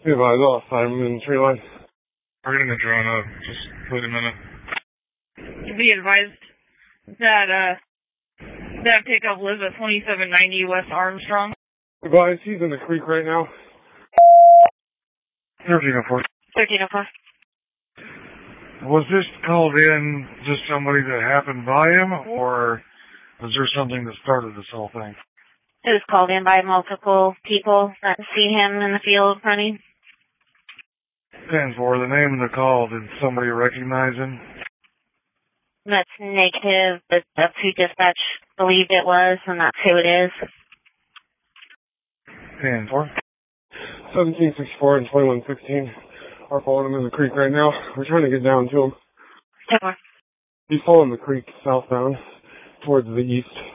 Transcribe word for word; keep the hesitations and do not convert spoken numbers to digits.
Hey, I lost. I'm in tree line. We're getting the drone up. Just wait a minute. Be advised that uh that pickup lives at twenty-seven ninety West Armstrong. Advise, he's in the creek right now. thirteen oh four. thirteen oh four. Was this called in just somebody that happened by him, or was there something that started this whole thing? It was called in by multiple people that see him in the field running. ten four, the name of the call, did somebody recognize him? That's negative, but that's who dispatch believed it was, and that's who it is. ten four. seventeen sixty-four and twenty-one sixteen are following him in the creek right now. We're trying to get down to him. ten four. He's following the creek southbound towards the east.